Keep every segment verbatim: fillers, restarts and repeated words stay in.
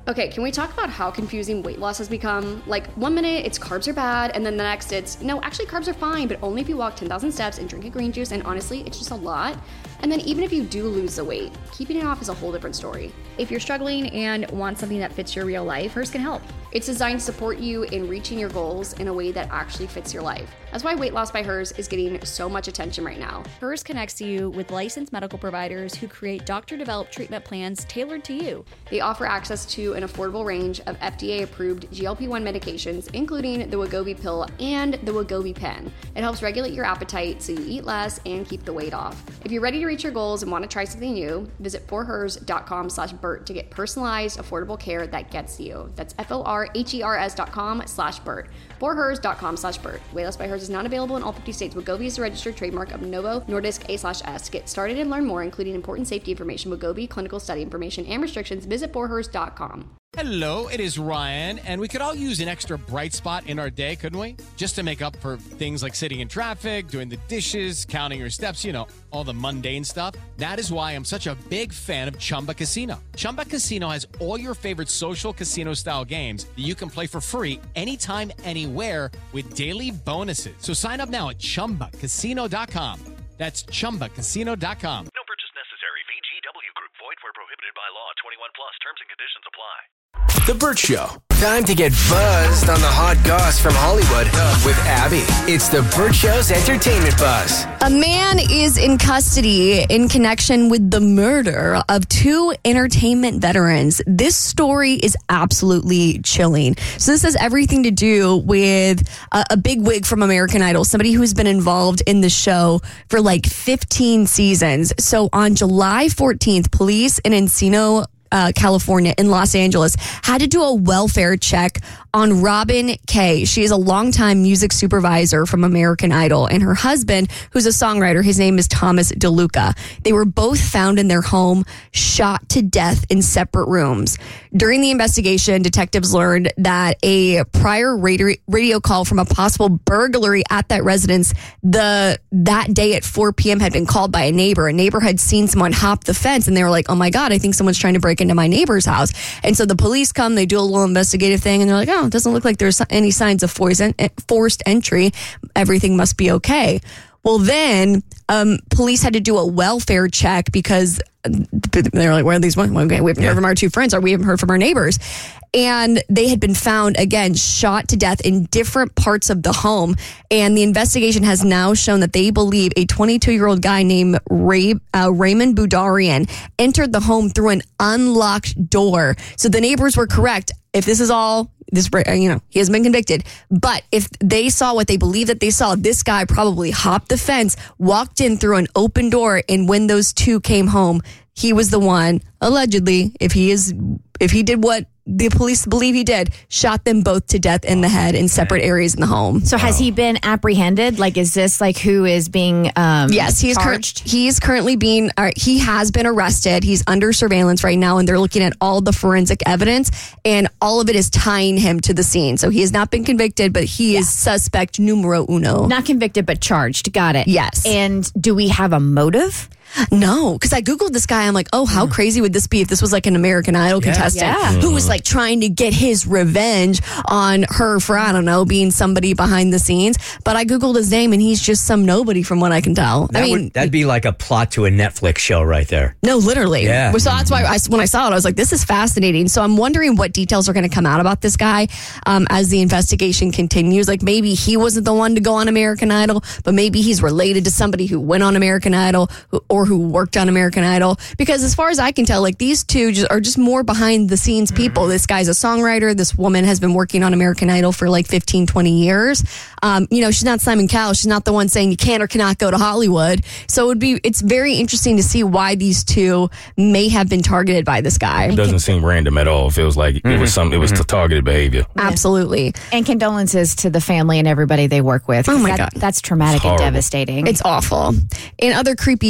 Okay, can we talk about how confusing weight loss has become? Like, one minute it's carbs are bad, and then the next it's, no, actually carbs are fine, but only if you walk ten thousand steps and drink a green juice, and honestly, it's just a lot. And then even if you do lose the weight, keeping it off is a whole different story. If you're struggling and want something that fits your real life, Hers can help. It's designed to support you in reaching your goals in a way that actually fits your life. That's why Weight Loss by Hers is getting so much attention right now. Hers connects you with licensed medical providers who create doctor-developed treatment plans tailored to you. They offer access to an affordable range of F D A-approved G L P one medications, including the Wegovy pill and the Wegovy pen. It helps regulate your appetite so you eat less and keep the weight off. If you're ready to reach your goals and want to try something new, visit forhers.com slash Bert to get personalized, affordable care that gets you. That's F-O-R-H-E-R-S dot com slash Bert. forhers.com slash Bert. Weight Loss by Hers is not available in all fifty states. Wegovy is a registered trademark of Novo Nordisk A slash S. To get started and learn more, including important safety information, Wegovy, clinical study information, and restrictions, visit forhers dot com. Hello, it is Ryan, and we could all use an extra bright spot in our day, couldn't we? Just to make up for things like sitting in traffic, doing the dishes, counting your steps, you know, all the mundane stuff. That is why I'm such a big fan of Chumba Casino. Chumba Casino has all your favorite social casino-style games that you can play for free anytime, anywhere with daily bonuses. So sign up now at chumba casino dot com. That's chumba casino dot com. No purchase necessary. V G W Group. Void where prohibited by law. twenty-one plus. Terms and conditions apply. The Bert Show. Time to get buzzed on the hot goss from Hollywood with Abby. It's the Bert Show's entertainment buzz. A man is in custody in connection with the murder of two entertainment veterans. This story is absolutely chilling. So this has everything to do with a, a big wig from American Idol, somebody who's been involved in the show for like fifteen seasons. So on July fourteenth, police in Encino, Uh, California, in Los Angeles, had to do a welfare check on Robin Kay. She is a longtime music supervisor from American Idol, and her husband, who's a songwriter, his name is Thomas DeLuca. They were both found in their home, shot to death in separate rooms. During the investigation, detectives learned that a prior radio, radio call from a possible burglary at that residence the that day at four p.m. had been called by a neighbor. A neighbor had seen someone hop the fence, and they were like, oh my God, I think someone's trying to break into my neighbor's house. And so the police come, they do a little investigative thing, and they're like, oh, it doesn't look like there's any signs of forced entry. Everything must be okay. Well, then um, police had to do a welfare check because they're like, where are these ones? Okay, we haven't heard from our two friends, or we haven't heard from our neighbors. And they had been found, again, shot to death in different parts of the home. And the investigation has now shown that they believe a twenty-two-year-old guy named Ray, uh, Raymond Budarian entered the home through an unlocked door. So the neighbors were correct. If this is all, this, you know, he has been convicted. But if they saw what they believe that they saw, this guy probably hopped the fence, walked in through an open door, and when those two came home, he was the one, allegedly, if he is, if he did what the police believe he did, shot them both to death in the head in separate areas in the home. So has he been apprehended? Like, is this like who is being um, yes, he is charged? Cur- he is currently being, uh, he has been arrested. He's under surveillance right now, and they're looking at all the forensic evidence, and all of it is tying him to the scene. So he has not been convicted, but he yeah. is suspect numero uno. Not convicted, but charged. Got it. Yes. And do we have a motive? No, because I Googled this guy. I'm like, oh, how crazy would this be if this was like an American Idol yeah. contestant yeah. who was like trying to get his revenge on her for, I don't know, being somebody behind the scenes. But I Googled his name, and he's just some nobody from what I can tell. That I mean, would, that'd be like a plot to a Netflix show right there. No, literally. Yeah. So that's why I, when I saw it, I was like, this is fascinating. So I'm wondering what details are going to come out about this guy um, as the investigation continues. Like, maybe he wasn't the one to go on American Idol, but maybe he's related to somebody who went on American Idol who, or who worked on American American Idol, because as far as I can tell, like, these two just are just more behind the scenes people. Mm-hmm. This guy's a songwriter. This woman has been working on American Idol for like fifteen, twenty years. Um, you know, she's not Simon Cowell. She's not the one saying you can or cannot go to Hollywood. So it would be, it's very interesting to see why these two may have been targeted by this guy. It doesn't seem random at all. It feels like mm-hmm. it was some, it was mm-hmm. targeted behavior. Yeah. Absolutely. And condolences to the family and everybody they work with. Oh my that, God. That's traumatic and devastating. It's awful. In other creepy true crime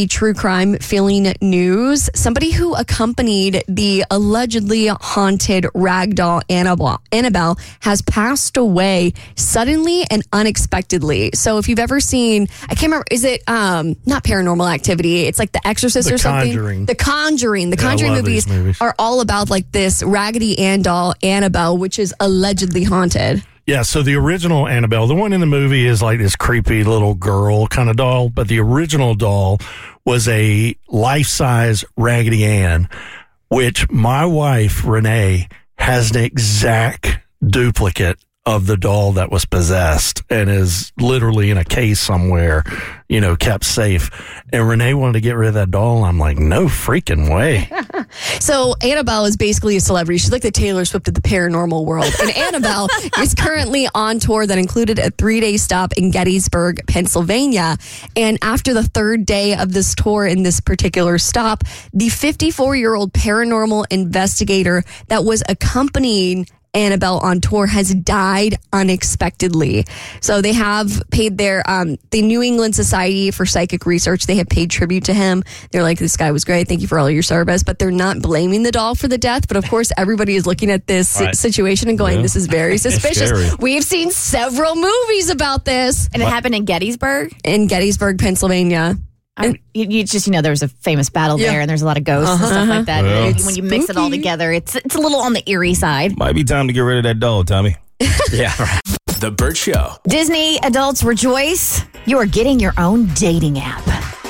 crime feeling news. Somebody who accompanied the allegedly haunted ragdoll Annabelle, Annabelle has passed away suddenly and unexpectedly. So if you've ever seen, I can't remember, is it um, not Paranormal Activity? It's like The Exorcist The or something. Conjuring. The Conjuring. The Yeah, I Conjuring love movies, these movies. are all about like this Raggedy Ann doll, Annabelle, which is allegedly haunted. Yeah, so the original Annabelle, the one in the movie is like this creepy little girl kind of doll, but the original doll was a life-size Raggedy Ann, which my wife, Renee, has an exact duplicate of the doll that was possessed and is literally in a case somewhere, you know, kept safe. And Renee wanted to get rid of that doll. I'm like, no freaking way. So Annabelle is basically a celebrity. She's like the Taylor Swift of the paranormal world. And Annabelle is currently on tour that included a three-day stop in Gettysburg, Pennsylvania. And after the third day of this tour in this particular stop, the fifty-four-year-old paranormal investigator that was accompanying Annabelle on tour has died unexpectedly. So they have paid their, um, the New England Society for Psychic Research, they have paid tribute to him. They're like, this guy was great. Thank you for all your service. But they're not blaming the doll for the death. But of course, everybody is looking at this Right. situation and going, Yeah. this is very suspicious. scary. We've seen several movies about this And it happened in Gettysburg. in Gettysburg, Pennsylvania. I, you, you just, you know, there was a famous battle Yeah. there, and there's a lot of ghosts and stuff like that. Well. And when you mix it all Spooky. together, it's it's a little on the eerie side. Might be time to get rid of that doll, Tommy. Yeah, right. The Burt Show. Disney adults rejoice. You are getting your own dating app.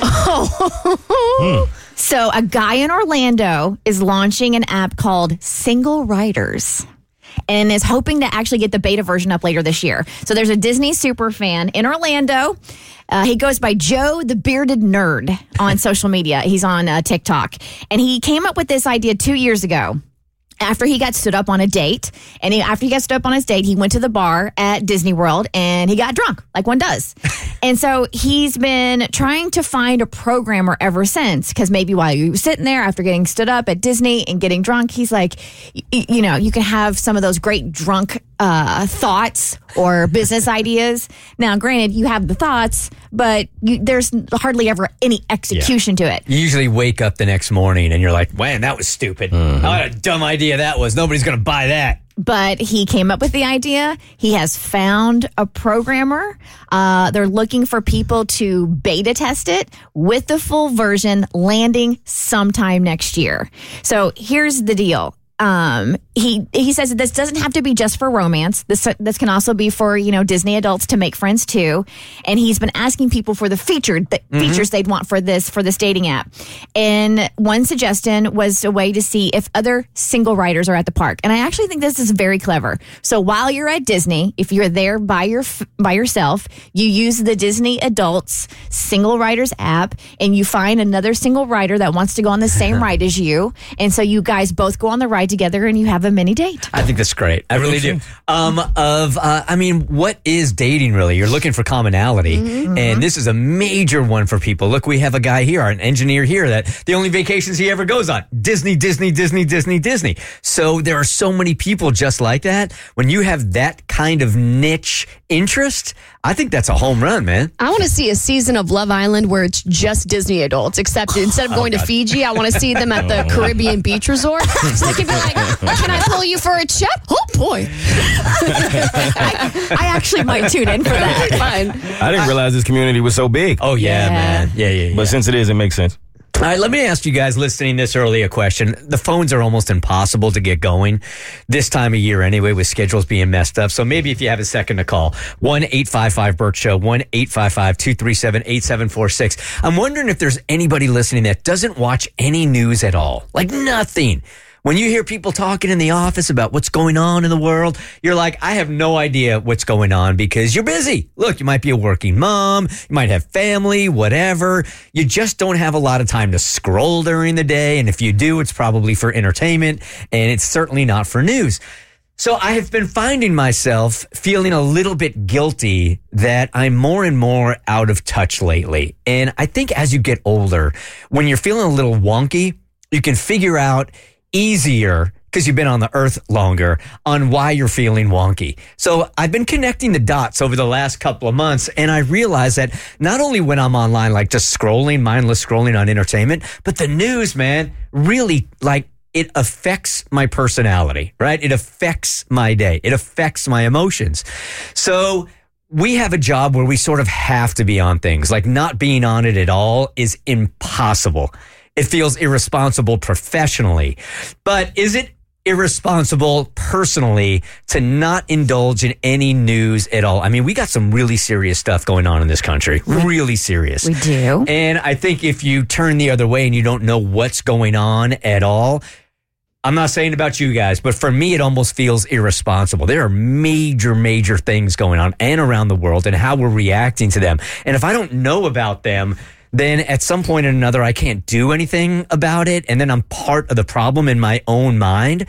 Oh. So a guy in Orlando is launching an app called Single Riders and is hoping to actually get the beta version up later this year. So there's a Disney super fan in Orlando. Uh, he goes by Joe the Bearded Nerd on social media. He's on uh, TikTok. And he came up with this idea two years ago. After he got stood up on a date, and he, after he got stood up on his date, he went to the bar at Disney World and he got drunk, like one does. And so he's been trying to find a programmer ever since, because maybe while he was sitting there after getting stood up at Disney and getting drunk, he's like, y- you know, you can have some of those great drunk uh, thoughts or business ideas. Now, granted, you have the thoughts, but you, there's hardly ever any execution to it. You usually wake up the next morning and you're like, man, that was stupid. What a dumb idea that was. Nobody's going to buy that. But he came up with the idea. He has found a programmer. Uh, they're looking for people to beta test it with the full version landing sometime next year. So here's the deal. Um, he he says that this doesn't have to be just for romance. This this can also be for, you know, Disney adults to make friends too. And he's been asking people for the featured the Mm-hmm. features they'd want for this for this dating app. And one suggestion was a way to see if other single riders are at the park. And I actually think this is very clever. So while you're at Disney, if you're there by your by yourself, you use the Disney Adults Single Riders app, and you find another single rider that wants to go on the same ride as you. And so you guys both go on the ride together and you have a mini date. I think that's great. I really do. Um, of, uh, I mean, what is dating really? You're looking for commonality, and this is a major one for people. Look, we have a guy here, an engineer here, that the only vacations he ever goes on, Disney, Disney, Disney, Disney, Disney. So there are so many people just like that. When you have that kind of niche interest, I think that's a home run, man. I want to see a season of Love Island where it's just Disney adults, except instead of going to Fiji, I want to see them at the Caribbean beach resort. So they can be like, can I pull you for a chat? Oh, boy. I, I actually might tune in for that. Fine. I didn't realize this community was so big. Oh, yeah, Yeah. man. Yeah, yeah, yeah. But since it is, it makes sense. All right, let me ask you guys listening this early a question. The phones are almost impossible to get going this time of year anyway, with schedules being messed up. So maybe if you have a second to call, one eight five five Burt Show, one eight five five, two three seven, eight seven four six. I'm wondering if there's anybody listening that doesn't watch any news at all. Like nothing. When you hear people talking in the office about what's going on in the world, you're like, I have no idea what's going on because you're busy. Look, you might be a working mom, you might have family, whatever. You just don't have a lot of time to scroll during the day. And if you do, it's probably for entertainment, and it's certainly not for news. So I have been finding myself feeling a little bit guilty that I'm more and more out of touch lately. And I think as you get older, when you're feeling a little wonky, you can figure out easier because you've been on the earth longer, on why you're feeling wonky. So I've been connecting the dots over the last couple of months, and I realized that not only when I'm online, like just scrolling, mindless scrolling on entertainment, but the news, man, really like it affects my personality, right? It affects my day. It affects my emotions. So we have a job where we sort of have to be on things. Like not being on it at all is impossible. It feels irresponsible professionally. But is it irresponsible personally to not indulge in any news at all? I mean, we got some really serious stuff going on in this country. Really serious. We do. And I think if you turn the other way and you don't know what's going on at all, I'm not saying about you guys, but for me, it almost feels irresponsible. There are major, major things going on and around the world and how we're reacting to them. And if I don't know about them, then at some point or another, I can't do anything about it. And then I'm part of the problem in my own mind.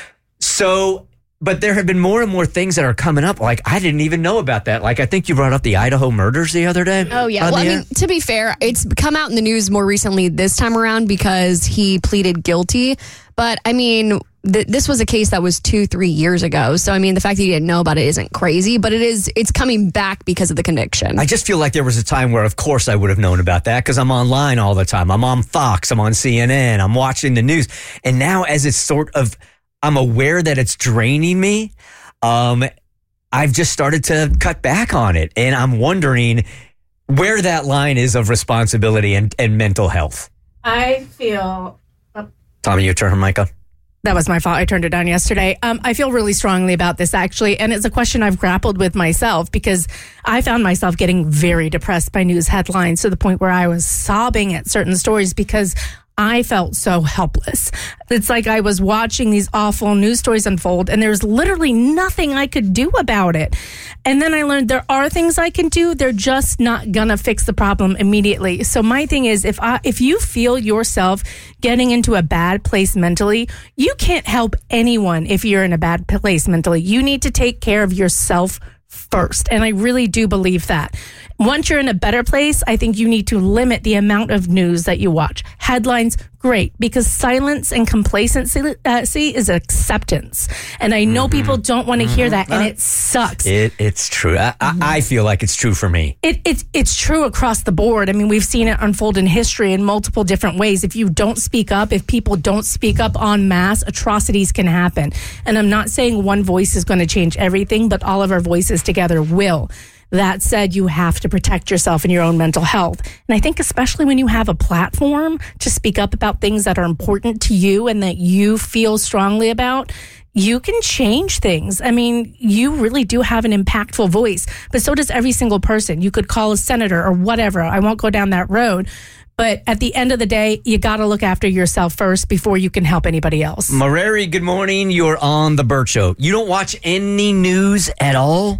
So, but there have been more and more things that are coming up. Like, I didn't even know about that. Like, I think you brought up the Idaho murders the other day. Oh, yeah. Well, I mean, to be fair, it's come out in the news more recently this time around because he pleaded guilty. But, I mean, th- this was a case that was two, three years ago. So, I mean, the fact that you didn't know about it isn't crazy, but it is, it's coming back because of the conviction. I just feel like there was a time where, of course, I would have known about that because I'm online all the time. I'm on Fox. I'm on C N N. I'm watching the news. And now as it's sort of, I'm aware that it's draining me, um, I've just started to cut back on it. And I'm wondering where that line is of responsibility and, and mental health. I feel... Tommy, you turn her mic on. That was my fault. I turned it down yesterday. Um, I feel really strongly about this, actually. And it's a question I've grappled with myself because I found myself getting very depressed by news headlines to the point where I was sobbing at certain stories because I felt so helpless. It's like I was watching these awful news stories unfold and there's literally nothing I could do about it. And then I learned there are things I can do. They're just not gonna fix the problem immediately. So my thing is, if I, if you feel yourself getting into a bad place mentally, you can't help anyone if you're in a bad place mentally. You need to take care of yourself first. And I really do believe that. Once you're in a better place, I think you need to limit the amount of news that you watch. Headlines, great, because silence and complacency uh, see, is acceptance. And I know mm-hmm. people don't want to mm-hmm. hear that, and it sucks. It, it's true. I, mm-hmm. I feel like it's true for me. It, it, it's true across the board. I mean, we've seen it unfold in history in multiple different ways. If you don't speak up, if people don't speak up en masse, atrocities can happen. And I'm not saying one voice is going to change everything, but all of our voices together will. That said, you have to protect yourself and your own mental health. And I think especially when you have a platform to speak up about things that are important to you and that you feel strongly about, you can change things. I mean, you really do have an impactful voice, but so does every single person. You could call a senator or whatever. I won't go down that road. But at the end of the day, you got to look after yourself first before you can help anybody else. Mareri, good morning. You're on The Burt Show. You don't watch any news at all?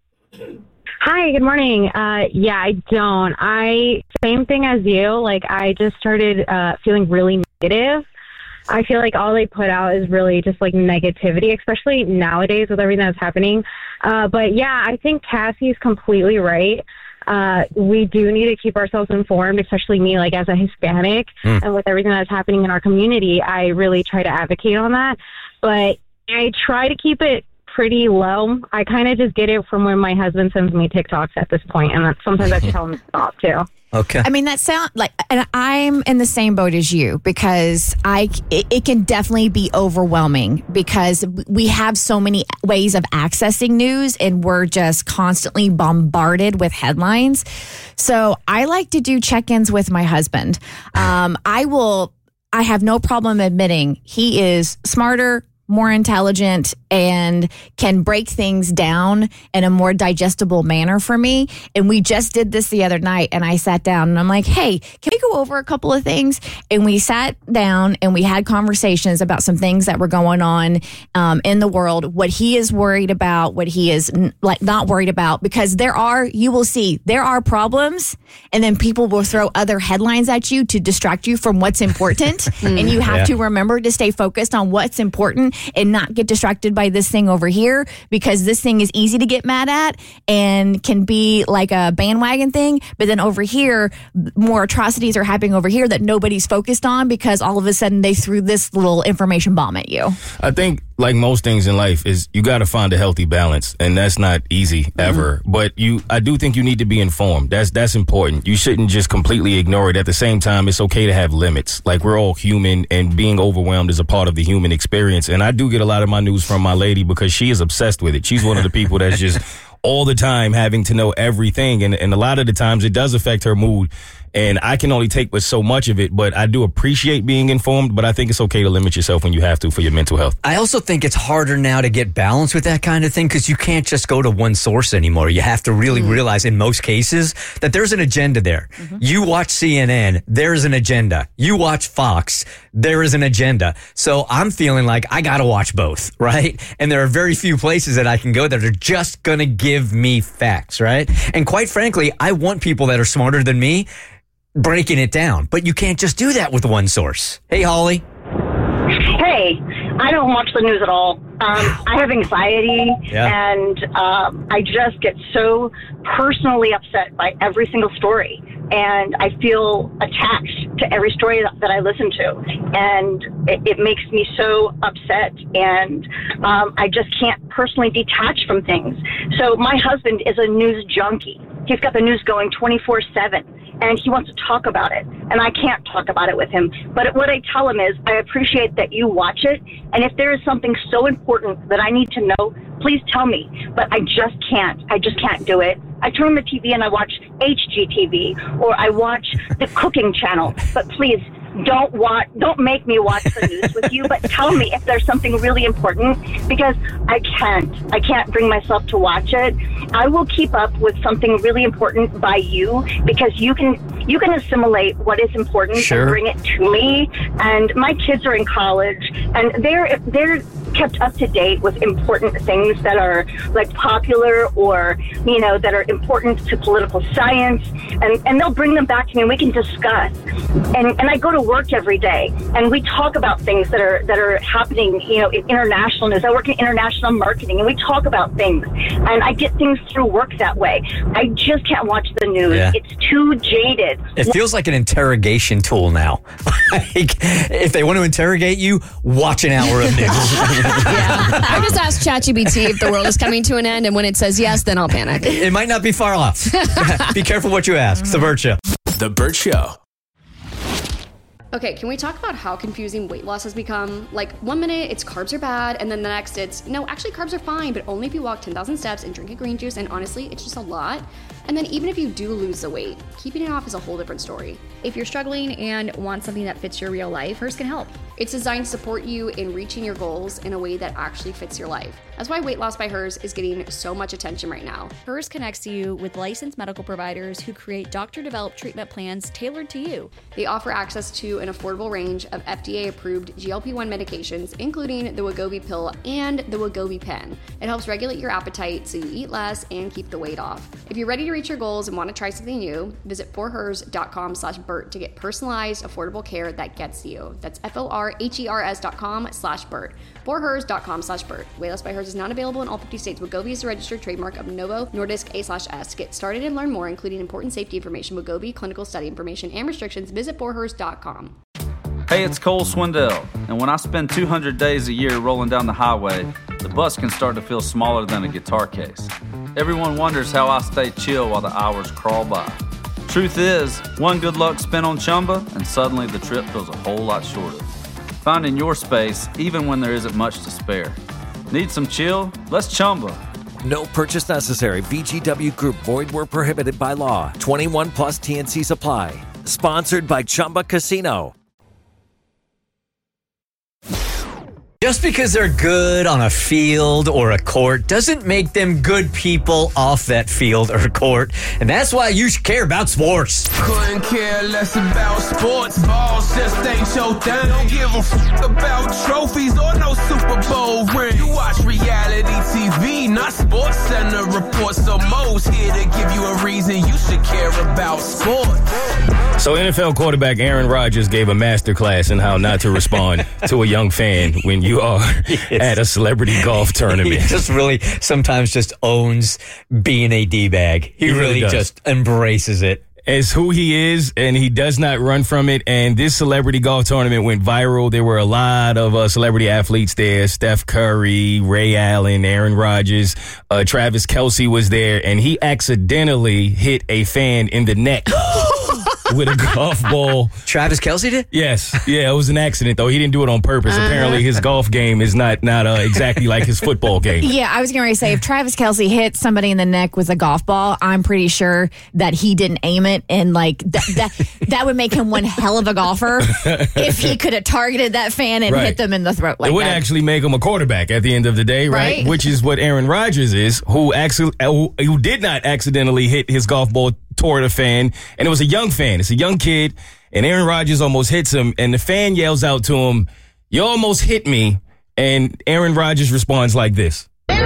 Hi, good morning. Uh, yeah, I don't. I, same thing as you. Like, I just started uh, feeling really negative. I feel like all they put out is really just like negativity, especially nowadays with everything that's happening. Uh, but yeah, I think Cassie's completely right. Uh, we do need to keep ourselves informed, especially me, like as a Hispanic, mm. and with everything that's happening in our community, I really try to advocate on that. But I try to keep it pretty low. I kind of just get it from when my husband sends me TikToks at this point, and sometimes I tell him to stop too. Okay. I mean, that sound like, and I'm in the same boat as you because I, it, it can definitely be overwhelming because we have so many ways of accessing news and we're just constantly bombarded with headlines. So I like to do check-ins with my husband. Um, I will, I have no problem admitting he is smarter, more intelligent, and can break things down in a more digestible manner for me. And we just did this the other night, and I sat down and I'm like, hey, can we go over a couple of things? And we sat down and we had conversations about some things that were going on um, in the world, what he is worried about, what he is n- like not worried about, because there are, you will see, there are problems, and then people will throw other headlines at you to distract you from what's important. And you have Yeah. to remember to stay focused on what's important. and not get distracted by this thing over here, because this thing is easy to get mad at and can be like a bandwagon thing. But then over here, more atrocities are happening over here that nobody's focused on because all of a sudden they threw this little information bomb at you. I think, like most things in life, is you got to find a healthy balance, and that's not easy ever. Mm-hmm. But you, I do think you need to be informed. That's that's important. You shouldn't just completely ignore it. At the same time, it's okay to have limits. Like, we're all human, and being overwhelmed is a part of the human experience. And I do get a lot of my news from my lady because she is obsessed with it. She's one of the people that's just all the time having to know everything, and and a lot of the times it does affect her mood. And I can only take with so much of it, but I do appreciate being informed, but I think it's okay to limit yourself when you have to for your mental health. I also think it's harder now to get balance with that kind of thing because you can't just go to one source anymore. You have to really mm-hmm. realize in most cases that there's an agenda there. Mm-hmm. You watch C N N, there's an agenda. You watch Fox, there is an agenda. So I'm feeling like I got to watch both, right? And there are very few places that I can go that are just going to give me facts, right? And quite frankly, I want people that are smarter than me breaking it down, but you can't just do that with one source. Hey, Holly. Hey, I don't watch the news at all. Um, I have anxiety, yeah. and um, I just get so personally upset by every single story, and I feel attached to every story that, that I listen to, and it, it makes me so upset, and um, I just can't personally detach from things. So my husband is a news junkie. He's got the news going twenty-four seven. And he wants to talk about it, and I can't talk about it with him. But what I tell him is, I appreciate that you watch it, and if there is something so important that I need to know, please tell me. But I just can't. I just can't do it. I turn on the T V and I watch H G T V, or I watch the cooking channel. But please, don't watch, don't make me watch the news with you, but tell me if there's something really important, because I can't. I can't bring myself to watch it. I will keep up with something really important by you, because you can you can assimilate what is important sure. and bring it to me. And my kids are in college, and they're they're kept up to date with important things that are like popular, or you know, that are important to political science, and and they'll bring them back to me and we can discuss. And and I go to work every day and we talk about things that are that are happening, you know, in international news. I work in international marketing, and we talk about things, and I get things through work that way. I just can't watch the news. Yeah. It's too jaded. It feels like an interrogation tool now. Like, if they want to interrogate you, watch an hour of news. Yeah. I just asked ChatGPT if the world is coming to an end, and when it says yes, then I'll panic. It might not be far off. Be careful what you ask. It's The Burt Show. The Burt Show. Okay, can we talk about how confusing weight loss has become? Like, one minute it's carbs are bad, and then the next it's, no, actually carbs are fine, but only if you walk ten thousand steps and drink a green juice, and honestly, it's just a lot. And then even if you do lose the weight, keeping it off is a whole different story. If you're struggling and want something that fits your real life, Hers can help. It's designed to support you in reaching your goals in a way that actually fits your life. That's why Weight Loss by Hers is getting so much attention right now. Hers connects you with licensed medical providers who create doctor-developed treatment plans tailored to you. They offer access to an affordable range of F D A-approved G L P one medications, including the Wegovy pill and the Wegovy pen. It helps regulate your appetite so you eat less and keep the weight off. If you're ready to reach your goals and want to try something new, visit forhers.com slash Burt to get personalized, affordable care that gets you. That's F-O-R-H-E-R-S dot com slash Burt. forhers.com slash Burt. Weight Loss by Hers is not available in all fifty states. Wegovy is a registered trademark of Novo Nordisk A slash S. Get started and learn more, including important safety information, Wegovy, clinical study information, and restrictions. Visit forhers dot com. Hey, it's Cole Swindell, and when I spend two hundred days a year rolling down the highway, the bus can start to feel smaller than a guitar case. Everyone wonders how I stay chill while the hours crawl by. Truth is, one good luck spin on Chumba, and suddenly the trip feels a whole lot shorter. Finding your space, even when there isn't much to spare. Need some chill? Let's Chumba. No purchase necessary. V G W Group. Void where prohibited by law. twenty-one plus T N C Supply. Sponsored by Chumba Casino. Just because they're good on a field or a court doesn't make them good people off that field or court. And that's why you should care about sports. Couldn't care less about sports. Balls just ain't your thing. Don't give a f*** about trophies or no Super Bowl ring. You watch reality T V, not Sports Center reports. So Mo's here to give you a reason you should care about sports. So N F L quarterback Aaron Rodgers gave a master class in how not to respond to a young fan when you are at a celebrity golf tournament. He just really sometimes just owns being a D-bag. He, He really really does. just embraces it. As who he is, and he does not run from it. And this celebrity golf tournament went viral. There were a lot of uh, celebrity athletes there. Steph Curry, Ray Allen, Aaron Rodgers, uh, Travis Kelce was there, and he accidentally hit a fan in the neck with a golf ball. Travis Kelce did? Yes. Yeah, it was an accident, though. He didn't do it on purpose. Uh-huh. Apparently, his golf game is not, not uh, exactly like his football game. Yeah, I was going to say, if Travis Kelce hit somebody in the neck with a golf ball, I'm pretty sure that he didn't aim it, and like that that, that would make him one hell of a golfer if he could have targeted that fan and Right. hit them in the throat like it would that. actually make him a quarterback at the end of the day, right? Right. Which is what Aaron Rodgers is, who actually who, who did not accidentally hit his golf ball toward a fan, and it was a young fan. It's a young kid, and Aaron Rodgers almost hits him, and the fan yells out to him, "You almost hit me," and Aaron Rodgers responds like this.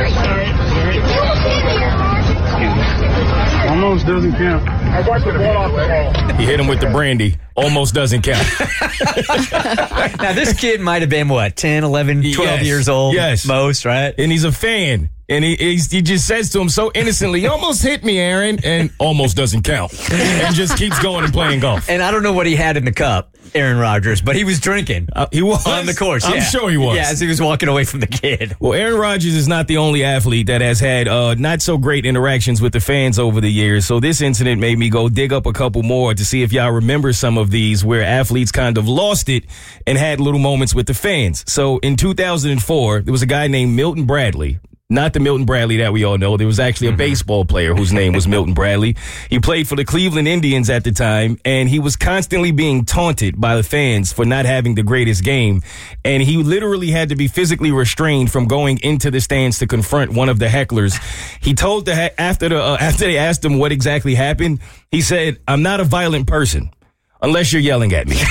Almost doesn't count. I watched the ball off the ball. He hit him with the brandy. Almost doesn't count. Now, this kid might have been, what, ten, eleven, twelve Yes. years old? Yes. Most, right? And he's a fan. And he he's, he just says to him so innocently, "You almost hit me, Aaron," and almost doesn't count. And just keeps going and playing golf. And I don't know what he had in the cup, Aaron Rodgers, but he was drinking. Uh, he was. On the course, I'm yeah. sure he was. Yeah, as he was walking away from the kid. Well, Aaron Rodgers is not the only athlete that has had uh, not so great interactions with the fans over the years. So this incident made me go dig up a couple more to see if y'all remember some of these where athletes kind of lost it and had little moments with the fans. So in two thousand four, there was a guy named Milton Bradley. Not the Milton Bradley that we all know. There was actually a mm-hmm. baseball player whose name was Milton Bradley. He played for the Cleveland Indians at the time, and he was constantly being taunted by the fans for not having the greatest game. And he literally had to be physically restrained from going into the stands to confront one of the hecklers. He told the he- after the uh, after they asked him what exactly happened, he said, "I'm not a violent person. Unless you're yelling at me."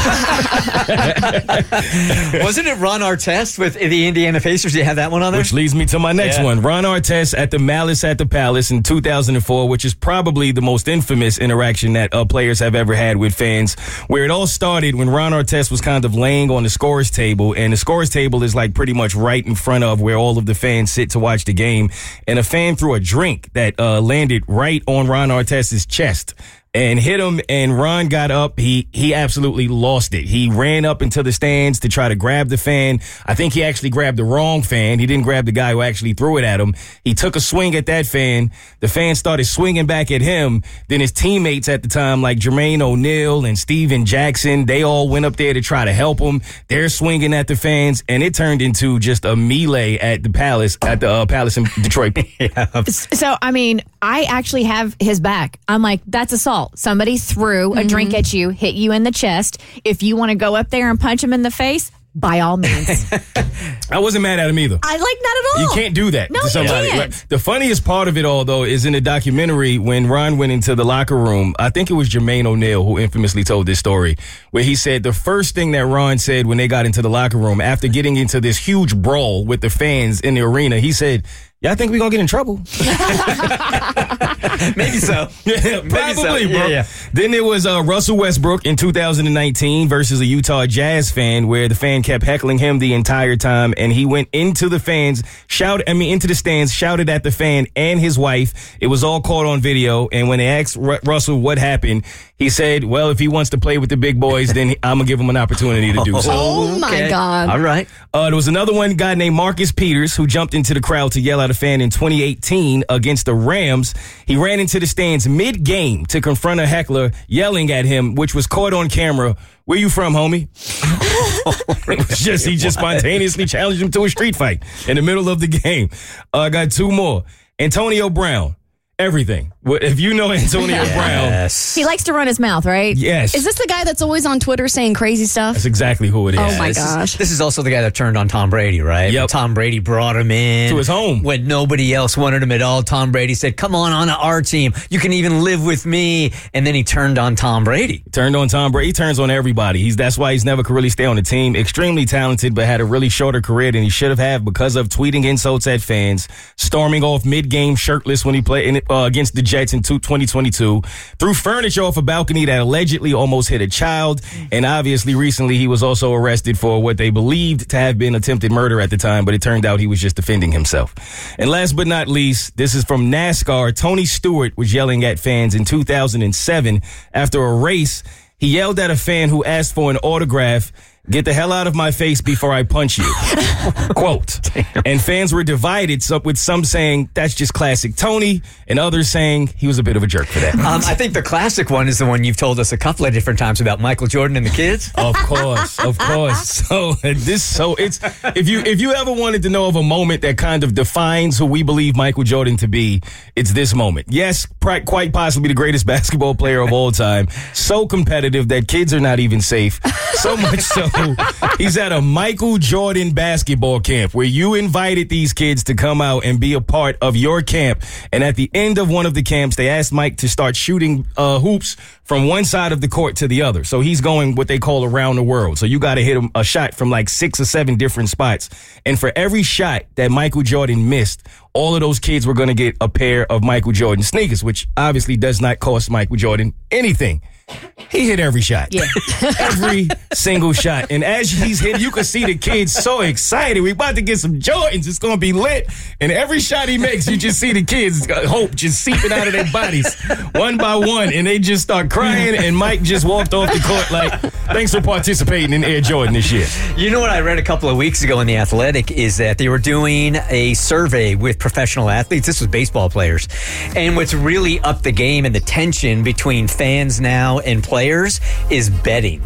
Wasn't it Ron Artest with the Indiana Pacers? Do you have that one on there? Which leads me to my next Yeah. one. Ron Artest at the Malice at the Palace in two thousand four, which is probably the most infamous interaction that uh, players have ever had with fans, where it all started when Ron Artest was kind of laying on the scorer's table, and the scorer's table is like pretty much right in front of where all of the fans sit to watch the game, and a fan threw a drink that uh, landed right on Ron Artest's chest and hit him, and Ron got up. He he absolutely lost it. He ran up into the stands to try to grab the fan. I think he actually grabbed the wrong fan. He didn't grab the guy who actually threw it at him. He took a swing at that fan. The fan started swinging back at him. Then his teammates at the time, like Jermaine O'Neal and Steven Jackson, they all went up there to try to help him. They're swinging at the fans, and it turned into just a melee at the Palace, at the uh, Palace in Detroit. Yeah. So, I mean, I actually have his back. I'm like, that's assault. Somebody threw a Mm-hmm. drink at you, hit you in the chest. If you want to go up there and punch him in the face, by all means. I wasn't mad at him either. I like not at all. You can't do that No, to you somebody. can't. Right. The funniest part of it all, though, is in the documentary when Ron went into the locker room. I think it was Jermaine O'Neal who infamously told this story, where he said the first thing that Ron said when they got into the locker room after getting into this huge brawl with the fans in the arena, he said, "Yeah, I think we're going to get in trouble." Maybe so. Yeah, Maybe probably, so. bro. Yeah, yeah. Then there was uh, Russell Westbrook in two thousand nineteen versus a Utah Jazz fan, where the fan kept heckling him the entire time, and he went into the fans, shouted, I mean, into the stands, shouted at the fan and his wife. It was all caught on video, and when they asked Ru- Russell what happened, he said, "Well, if he wants to play with the big boys, then he, I'm gonna give him an opportunity to do so." Oh, my Okay. God. All right. Uh, there was another one guy named Marcus Peters who jumped into the crowd to yell at a fan in twenty eighteen against the Rams. He ran into the stands mid-game to confront a heckler yelling at him, which was caught on camera. "Where you from, homie?" It was just he just spontaneously challenged him to a street fight in the middle of the game. I uh, got two more. Antonio Brown. Everything. If you know Antonio Brown. He likes to run his mouth, right? Yes. Is this the guy that's always on Twitter saying crazy stuff? That's exactly who it is. Oh, my this gosh. Is, this is also the guy that turned on Tom Brady, right? Yep. Tom Brady brought him in. To his home. When nobody else wanted him at all, Tom Brady said, come on, on our team. You can even live with me. And then he turned on Tom Brady. Turned on Tom Brady. He turns on everybody. He's That's why he's never could really stay on the team. Extremely talented, but had a really shorter career than he should have had because of tweeting insults at fans, storming off mid-game shirtless when he played in, uh, against the Jets in twenty twenty-two, threw furniture off a balcony that allegedly almost hit a child, and obviously recently he was also arrested for what they believed to have been attempted murder at the time, but it turned out he was just defending himself. And last but not least, this is from NASCAR. Tony Stewart was yelling at fans in two thousand seven after a race. He yelled at a fan who asked for an autograph, "Get the hell out of my face before I punch you." Quote. And fans were divided, so with some saying that's just classic Tony, and others saying he was a bit of a jerk for that. Um, I think the classic one is the one you've told us a couple of different times about Michael Jordan and the kids. Of course, of course. So this, so it's if you if you ever wanted to know of a moment that kind of defines who we believe Michael Jordan to be, it's this moment. Yes, quite possibly the greatest basketball player of all time. So competitive that kids are not even safe. So much so. He's at a Michael Jordan basketball camp where you invited these kids to come out and be a part of your camp. And at the end of one of the camps, they asked Mike to start shooting uh, hoops from one side of the court to the other. So he's going what they call around the world. So you got to hit him a shot from like six or seven different spots. And for every shot that Michael Jordan missed, all of those kids were going to get a pair of Michael Jordan sneakers, which obviously does not cost Michael Jordan anything. He hit every shot. Yeah. Every single shot. And as he's hitting, you can see the kids so excited. We about to get some Jordans. It's going to be lit. And every shot he makes, you just see the kids' hope just seeping out of their bodies one by one. And they just start crying. And Mike just walked off the court like, thanks for participating in Air Jordan this year. You know what I read a couple of weeks ago in The Athletic is that they were doing a survey with professional athletes. This was baseball players. And what's really upped the game and the tension between fans now and players is betting.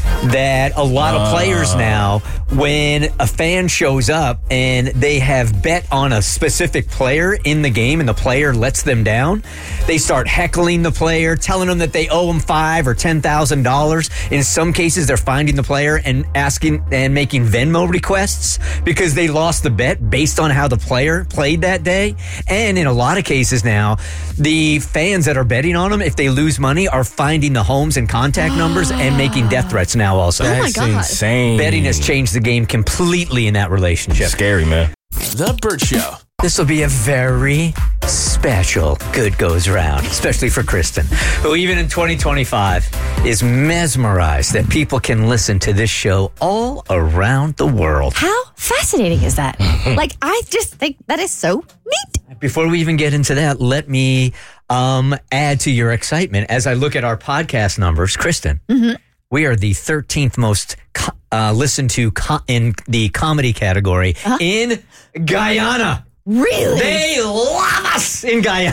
That a lot of players now, when a fan shows up and they have bet on a specific player in the game and the player lets them down, they start heckling the player, telling them that they owe them five or ten thousand dollars. In some cases, they're finding the player and asking and making Venmo requests because they lost the bet based on how the player played that day. And in a lot of cases now, the fans that are betting on them, if they lose money, are finding the homes and contact numbers and making death threats now also. Oh my God. That's insane. Betting has changed the game completely in that relationship. Scary, man. The Burt Show. This will be a very special Good Goes Round, especially for Kristen, who even in twenty twenty-five is mesmerized that people can listen to this show all around the world. How fascinating is that? Like, I just think that is so neat. Before we even get into that, let me um, add to your excitement. As I look at our podcast numbers, Kristen, Mm-hmm. we are the thirteenth most co- uh, listened to co- in the comedy category Uh-huh. in Guyana. Really? They love us in Guyana.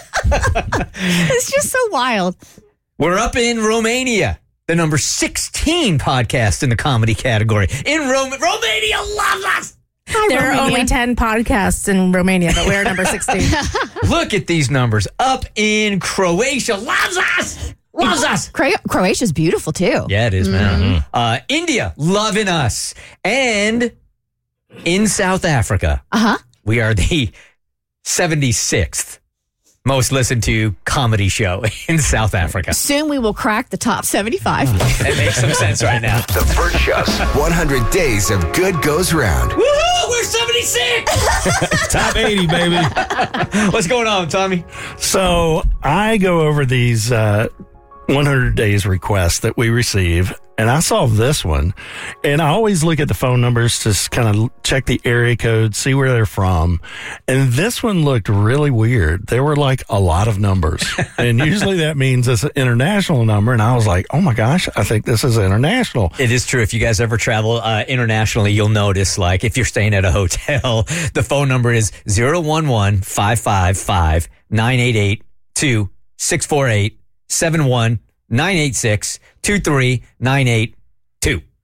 It's just so wild. We're up in Romania, the number sixteen podcast in the comedy category. In Rome, Romania loves us. Hi, there Romania. Are only ten podcasts in Romania, but we're number sixteen. Look at these numbers. Up in Croatia, loves us. Loves us. Cro- Croatia's beautiful, too. Yeah, it is, man. Mm-hmm. Uh, India, loving us. And in South Africa, uh-huh. we are the seventy-sixth most listened to comedy show in South Africa. Soon we will crack the top seventy-five. That makes some sense right now. The Burt Show's one hundred Days of Good Goes Round. Woohoo! We're seventy-six! Top eighty, baby. What's going on, Tommy? So I go over these uh, one hundred days requests that we receive, and I saw this one, and I always look at the phone numbers to kind of check the area code, see where they're from, and this one looked really weird. There were like a lot of numbers, and usually that means it's an international number, and I was like, oh my gosh, I think this is international. It is true. If you guys ever travel uh, internationally, you'll notice, like, if you're staying at a hotel, the phone number is zero one one, five five five, nine eight eight, two six four eight, seven one nine eight six, two three nine eight two.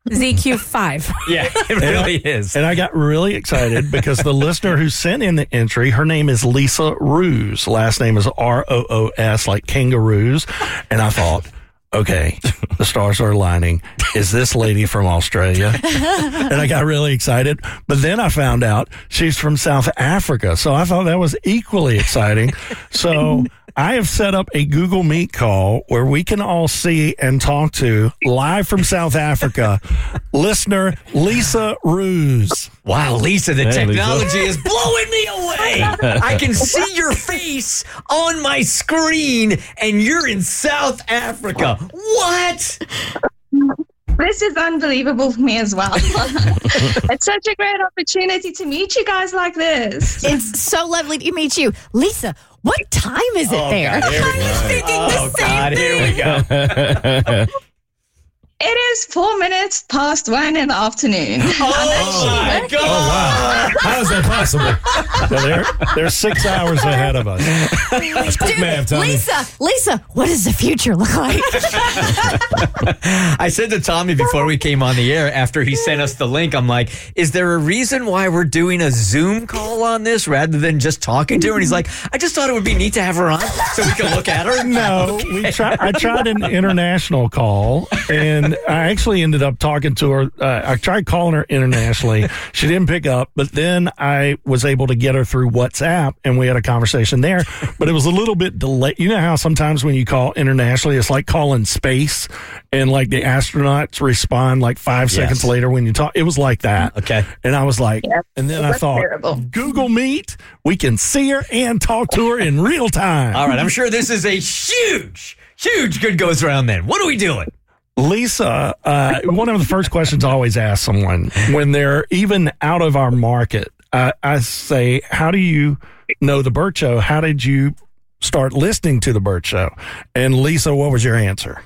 Z Q five. Yeah, it really is. And I got really excited because the listener who sent in the entry, her name is Lisa Roos. Last name is R O O S, like kangaroos. And I thought, okay, the stars are aligning. Is this lady from Australia? And I got really excited. But then I found out she's from South Africa. So I thought that was equally exciting. So I have set up a Google Meet call where we can all see and talk to, live from South Africa, listener Lisa Roos. Wow, Lisa, the Hey, technology Lisa. is blowing me away. I can see your face on my screen, and you're in South Africa. What? This is unbelievable for me as well. It's such a great opportunity to meet you guys like this. It's so lovely to meet you. Lisa, what time is it Oh, there? God, here we I was go. thinking Oh, the same God, thing. here we go. It is four minutes past one in the afternoon. Oh, my God. Oh, wow. How is that possible? So they're, they're six hours ahead of us. That's quick math, Tommy. Lisa, Lisa, what does the future look like? I said to Tommy before we came on the air, after he sent us the link, I'm like, is there a reason why we're doing a Zoom call on this rather than just talking to her? And he's like, I just thought it would be neat to have her on so we can look at her. No, we try, I tried an international call, and I actually ended up talking to her. Uh, I tried calling her internationally. She didn't pick up, but then I was able to get her through WhatsApp, and we had a conversation there. But it was a little bit delayed. You know how sometimes when you call internationally, it's like calling space, and like the astronauts respond like five Yes. seconds later when you talk. It was like that. Okay. And I was like, Yep. and then It I was thought, terrible. Google Meet, we can see her and talk to her in real time. All right, I'm sure this is a huge, huge good goes around then. What are we doing? Lisa, uh, one of the first questions I always ask someone when they're even out of our market, uh, I say, how do you know the Burt Show? How did you start listening to the Burt Show? And Lisa, what was your answer?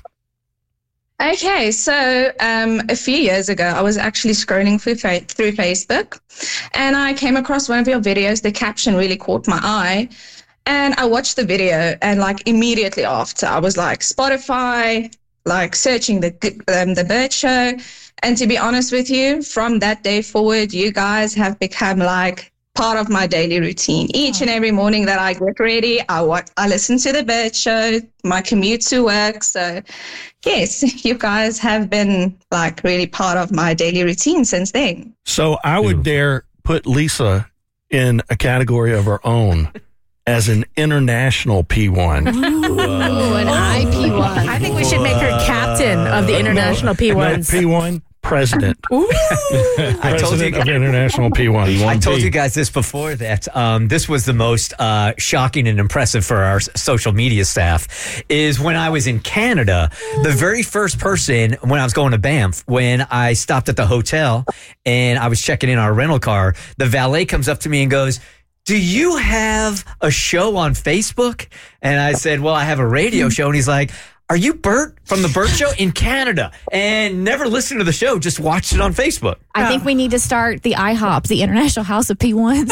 Okay, so um, a few years ago, I was actually scrolling through, fa- through Facebook, and I came across one of your videos. The caption really caught my eye, and I watched the video, and like immediately after, I was like, Spotify, like searching the um, the Burt Show, and to be honest with you, from that day forward, you guys have become like part of my daily routine. Each and every morning that I get ready, I wa- I listen to the Burt Show, my commute to work. So, yes, you guys have been like really part of my daily routine since then. So I would dare put Lisa in a category of her own as an international P one. Ooh, an I P one. I think we should make her captain of the international P ones. No, P one president. Ooh. I told you President of international P one. I told you guys this before that um, this was the most uh, shocking and impressive for our s- social media staff is when I was in Canada, the very first person when I was going to Banff, when I stopped at the hotel and I was checking in our rental car, the valet comes up to me and goes, do you have a show on Facebook? And I said, well, I have a radio show. And he's like, are you Burt from the Burt Show in Canada? And never listened to the show, just watched it on Facebook. I think we need to start the I HOP, the International House of P ones. All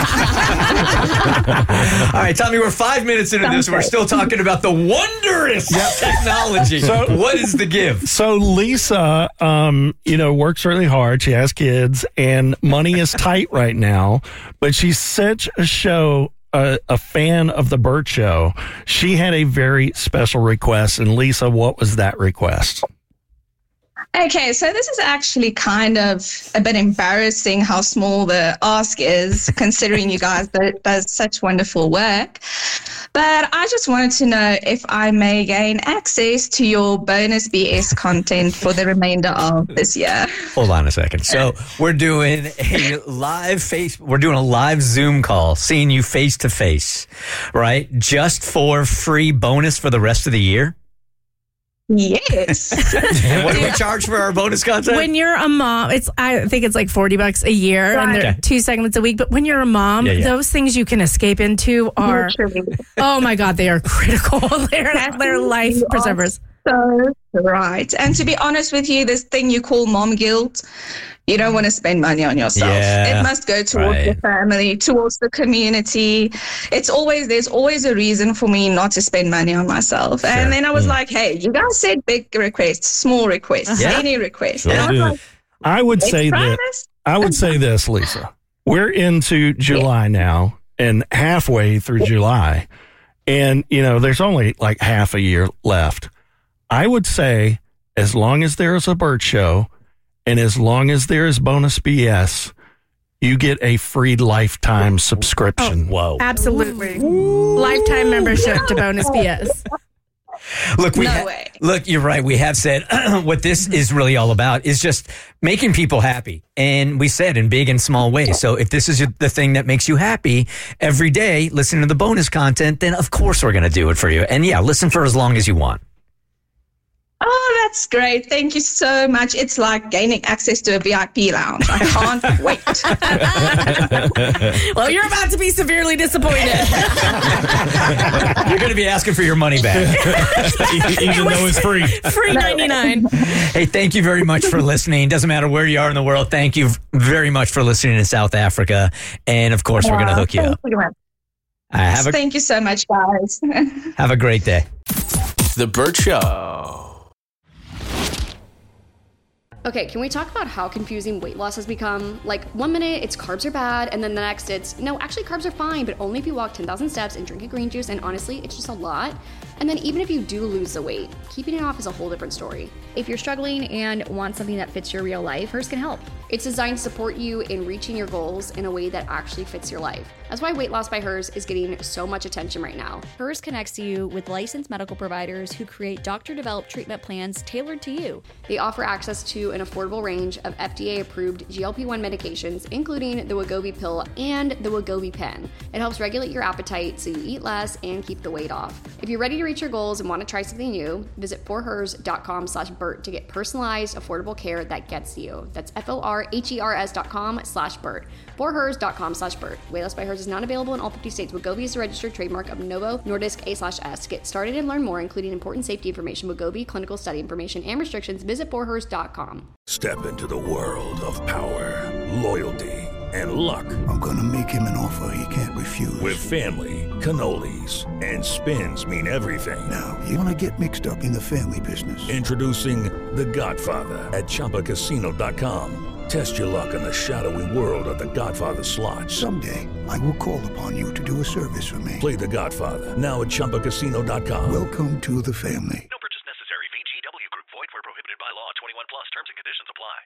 right, Tommy, we're five minutes into this. We're still talking about the wondrous technology. So- What is the give? So Lisa, um, you know, works really hard. She has kids, and money is tight right now. But she's such a show, a, a fan of the Burt Show. She had a very special request. And Lisa, what was that request? Okay, so this is actually kind of a bit embarrassing how small the ask is, considering you guys do, does such wonderful work. But I just wanted to know if I may gain access to your bonus B S content for the remainder of this year. Hold on a second. So we're doing a live face. We're doing a live Zoom call, seeing you face to face, right? Just for free bonus for the rest of the year. Yes. And what do we charge for our bonus content? When you're a mom, it's I think it's like forty bucks a year, and they're Okay. two segments a week. But when you're a mom, Yeah, yeah. those things you can escape into are, oh my God, they are critical. they're they're life You are preservers. So right. And to be honest with you, this thing you call mom guilt, You don't want to spend money on yourself. Yeah, it must go towards right. the family, towards the community. It's always, there's always a reason for me not to spend money on myself. Sure. And then I was Mm. like, hey, you guys said big requests, small requests, Yeah. any requests. Sure and I was do. like, I would Let's say try that. this. I would say this, Lisa. We're into July now and halfway through July. And, you know, there's only like half a year left. I would say as long as there is a Burt Show and as long as there is bonus B S, you get a free lifetime subscription. Whoa. Absolutely. Lifetime membership to Bonus B S. Look, we No ha- way. look, you're right. We have said what this is really all about is just making people happy. And we said in big and small ways. So if this is the thing that makes you happy every day, listen to the bonus content, then of course we're going to do it for you. And yeah, listen for as long as you want. oh, that's great. Thank you so much. It's like gaining access to a V I P lounge. I can't wait. Well, you're about to be severely disappointed. You're going to be asking for your money back. Even though it's free. Free ninety-nine. Hey, thank you very much for listening. Doesn't matter where you are in the world. Thank you very much for listening to South Africa. And of course, we're going to hook you up. Uh, have, a, Thank you so much, guys. have a great day. The Burt Show. Okay, can we talk about how confusing weight loss has become? Like, one minute it's carbs are bad, and then the next it's, no, actually carbs are fine, but only if you walk ten thousand steps and drink a green juice, and honestly, it's just a lot. And then even if you do lose the weight, keeping it off is a whole different story. If you're struggling and want something that fits your real life, Hers can help. It's designed to support you in reaching your goals in a way that actually fits your life. That's why Weight Loss by Hers is getting so much attention right now. Hers connects you with licensed medical providers who create doctor-developed treatment plans tailored to you. They offer access to an affordable range of F D A-approved G L P one medications, including the Wegovy pill and the Wegovy pen. It helps regulate your appetite so you eat less and keep the weight off. If you're ready to reach your goals and want to try something new, visit forhers.com slash Burt to get personalized, affordable care that gets you. That's F-O-R-H-E-R-S dot com slash Burt. forhers.com slash Burt. Weight Loss by Hers is not available in all fifty states. Wegovy is a registered trademark of Novo Nordisk A slash S. To get started and learn more, including important safety information, Wegovy, clinical study information, and restrictions, visit forhers dot com. Step into the world of power, loyalty, and luck. I'm gonna make him an offer he can't refuse. With family, cannolis, and spins mean everything. Now, you wanna get mixed up in the family business. Introducing The Godfather at Chumba Casino dot com. Test your luck in the shadowy world of The Godfather slot. Someday, I will call upon you to do a service for me. Play The Godfather now at Chumba Casino dot com. Welcome to the family. No purchase necessary. V G W Group. Void where prohibited by law. twenty-one plus. Terms and conditions apply.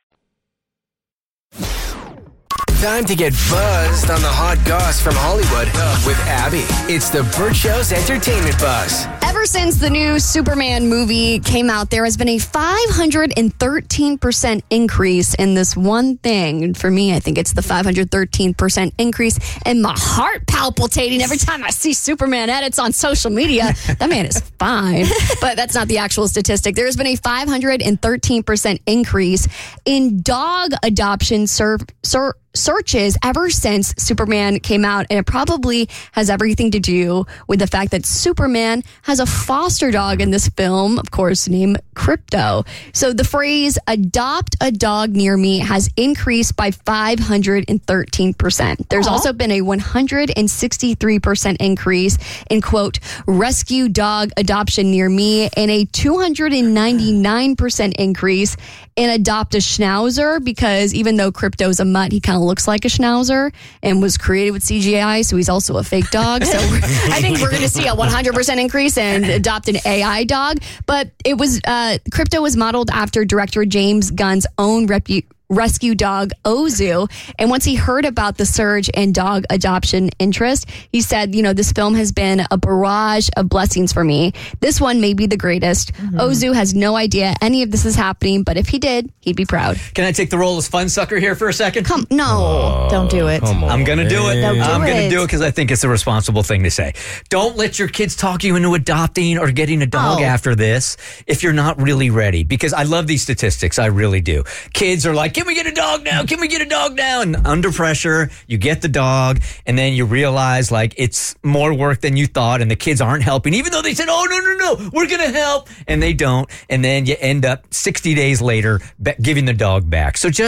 Time to get buzzed on the hot goss from Hollywood with Abby. It's the Burt Show's Entertainment Buzz. Ever since the new Superman movie came out, there has been a five hundred thirteen percent increase in this one thing. And for me, I think it's the five hundred thirteen percent increase in my heart palpitating every time I see Superman edits on social media. That man is fine. But that's not the actual statistic. There has been a five hundred thirteen percent increase in dog adoption ser- ser- searches ever since Superman came out. And it probably has everything to do with the fact that Superman has a foster dog in this film, of course, named Crypto. So the phrase adopt a dog near me has increased by five hundred thirteen percent. There's Aww. also been a one hundred sixty-three percent increase in, quote, rescue dog adoption near me, and a two hundred ninety-nine percent increase in adopt a schnauzer, because even though Crypto's a mutt, he kind of looks like a schnauzer and was created with C G I, so he's also a fake dog. So I think we're going to see a one hundred percent increase in adopt an A I dog. But it was uh, Crypto was modeled after director James Gunn's own repu- rescue dog Ozu. And once he heard about the surge in dog adoption interest, he said, you know, this film has been a barrage of blessings for me. This one may be the greatest. Mm-hmm. Ozu has no idea any of this is happening, but if he did, he'd be proud. Can I take the role as fun sucker here for a second? Come, no. Oh, don't do it. I'm going to do it. No, do I'm going to it. do it because I think it's a responsible thing to say. Don't let your kids talk you into adopting or getting a dog Oh. after this if you're not really ready. Because I love these statistics. I really do. Kids are like, can we get a dog now? Can we get a dog now? And under pressure, you get the dog, and then you realize like it's more work than you thought, and the kids aren't helping, even though they said, oh, no, no, no, we're going to help. And they don't. And then you end up sixty days later be- giving the dog back. So just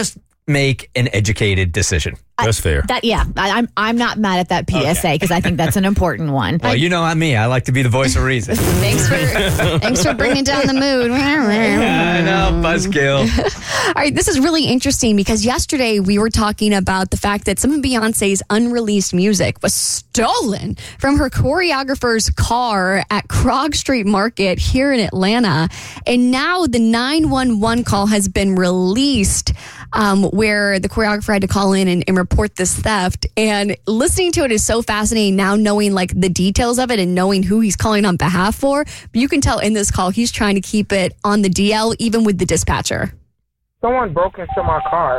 make an educated decision. That's fair. That yeah, I, I'm I'm not mad at that P S A because I think that's an important one. Well, you know I'm me. I like to be the voice of reason. Thanks for thanks for bringing down the mood. I know, buzzkill. All right, this is really interesting because yesterday we were talking about the fact that some of Beyonce's unreleased music was stolen from her choreographer's car at Krog Street Market here in Atlanta. And now the nine one one call has been released um, where the choreographer had to call in and, and report this theft. And listening to it is so fascinating now, knowing like the details of it and knowing who he's calling on behalf for. But you can tell in this call, he's trying to keep it on the D L, even with the dispatcher. Someone broke into my car.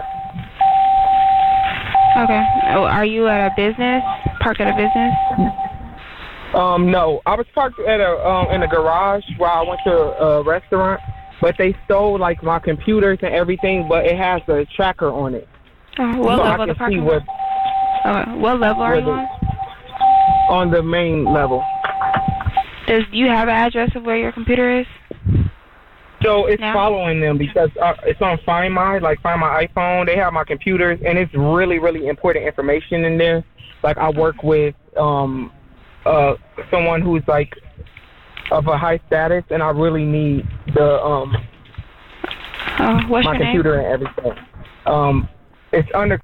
Okay. Oh, are you at a business? Parked at a business? Um, no. I was parked at a um in a garage while I went to a restaurant, but they stole like my computers and everything, but it has a tracker on it. Uh, what so level I of the can parking see lot? what, Uh, what level are what you the- on? on the main level. Does do you have an address of where your computer is? So it's No. following them because uh, it's on Find My, like Find My iPhone. They have my computers, and it's really, really important information in there. Like I work with um, uh, someone who's like of a high status, and I really need the um, Oh, what's my your name? computer and everything. Um, it's under.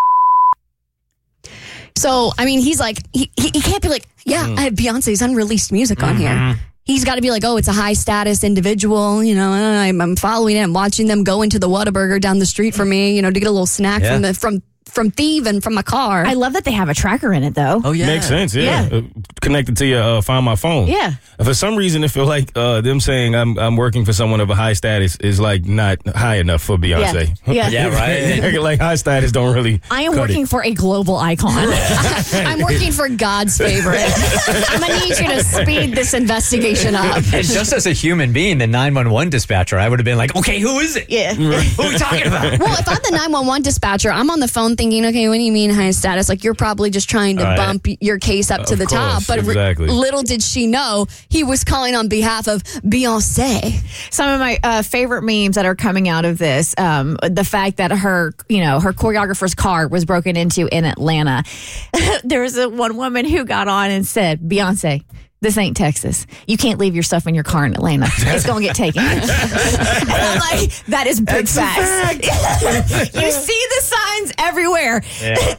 So, I mean, he's like, he, he, he can't be like, yeah, I have Beyonce's unreleased music on here. He's got to be like, oh, it's a high status individual. You know, I'm, I'm following it. I'm watching them go into the Whataburger down the street from me, you know, to get a little snack Yeah. from the from from thieving from my car. I love that they have a tracker in it, though. Oh, Makes sense, yeah. Uh, connected to your uh, Find My Phone. Yeah. For some reason, I feel like uh, them saying I'm I'm working for someone of a high status is like not high enough for Beyonce. Yeah. Yeah. Yeah, right. Like high status don't really. I am cut working it. for a global icon. I'm working for God's favorite. I'm going to need you to speed this investigation up. And just as a human being, the nine one one dispatcher, I would have been like, okay, who is it? Yeah. Who are we talking about? Well, if I'm the nine one one dispatcher, I'm on the phone thinking, okay, what do you mean high status? Like, you're probably just trying to Right. bump your case up to Of the top. course, But re- exactly. little did she know he was calling on behalf of Beyonce. Some of my uh, favorite memes that are coming out of this, um, the fact that her, you know, her choreographer's car was broken into in Atlanta. There was a, one woman who got on and said, Beyonce, this ain't Texas. You can't leave your stuff in your car in Atlanta. It's going to get taken. And I'm like, that is big facts. You see the signs everywhere. Yeah.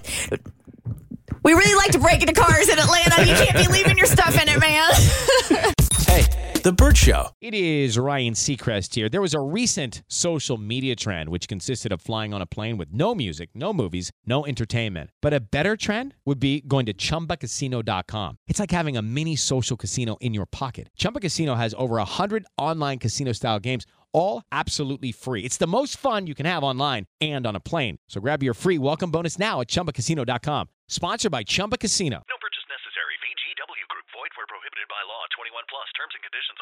We really like to break into cars in Atlanta. You can't be leaving your stuff in it, man. Hey, The Burt Show. It is Ryan Seacrest here. There was a recent social media trend which consisted of flying on a plane with no music, no movies, no entertainment. But a better trend would be going to Chumba Casino dot com. It's like having a mini social casino in your pocket. Chumba Casino has over one hundred online casino-style games, all absolutely free. It's the most fun you can have online and on a plane. So grab your free welcome bonus now at Chumba Casino dot com. Sponsored by Chumba Casino. No purchase necessary. V G W Group. Void where prohibited by law. twenty-one plus. Terms and conditions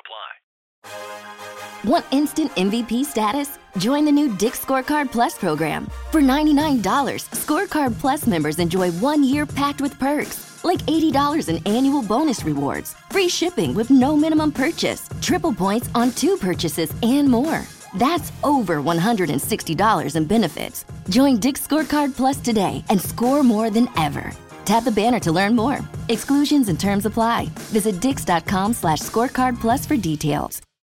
apply. Want instant M V P status? Join the new Dick's Scorecard Plus program. For ninety-nine dollars, Scorecard Plus members enjoy one year packed with perks, like eighty dollars in annual bonus rewards, free shipping with no minimum purchase, triple points on two purchases, and more. That's over one hundred sixty dollars in benefits. Join Dick's Scorecard Plus today and score more than ever. Tap the banner to learn more. Exclusions and terms apply. Visit dix dot com slash scorecard plus for details.